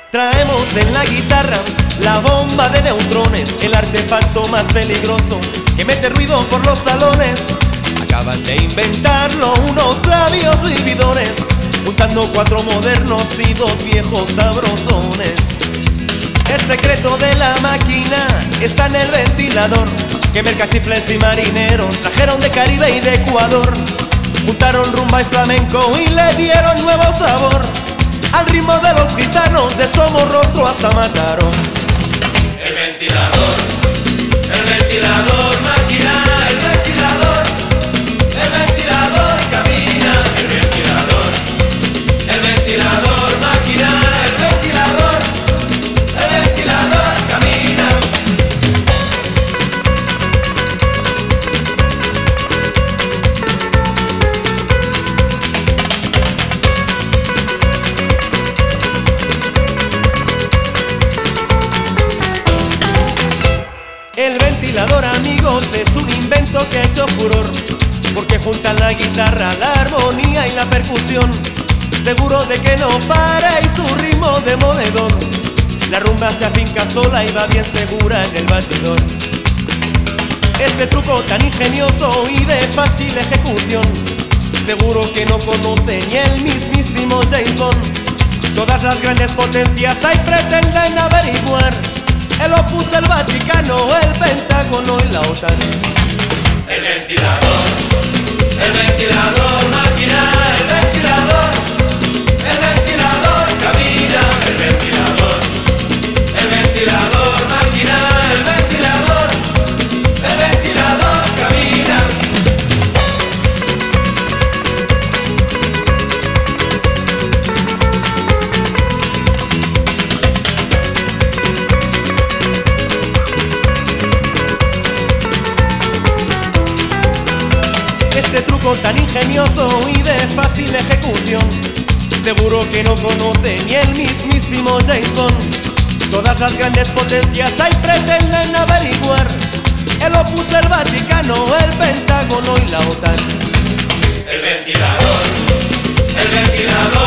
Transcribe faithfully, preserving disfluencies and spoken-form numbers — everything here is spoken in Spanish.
Traemos en la guitarra la bomba de neutrones, el artefacto más peligroso que mete ruido por los salones. Acaban de inventarlo unos sabios vividores, juntando cuatro modernos y dos viejos sabrosones. El secreto de la máquina está en el ventilador, que mercachifles y marineros trajeron de Caribe y de Ecuador. Juntaron rumba y flamenco y le dieron nuevo sabor al ritmo de los gitanos, de Somorrostro hasta Mataró. El ventilador, el ventilador, máquina, el ventilador, el ventilador camina, el ventilador, el ventilador, máquina, el ventilador, el ventilador camina. El ventilador, amigos, es un invento que ha hecho furor, porque juntan la guitarra, la armonía y la percusión. Seguro de que no para y su ritmo demoledor. La rumba se afinca sola y va bien segura en el batidor. Este truco tan ingenioso y de fácil ejecución, seguro que no conoce ni el mismísimo James Bond. Todas las grandes potencias ahí pretenden averiguar el Opus, el Vaticano, el Pentágono y la OTAN. El ventilador, el ventilador, máquina, el ventilador, el ventilador camina, el ventilador, el ventilador, máquina, el ventilador, el ventilador camina. Este truco tan ingenioso y de fácil ejecución, seguro que no conoce ni el mismísimo James Bond. Todas las grandes potencias ahí pretenden averiguar el Opus, el Vaticano, el Pentágono y la OTAN. El ventilador, el ventilador.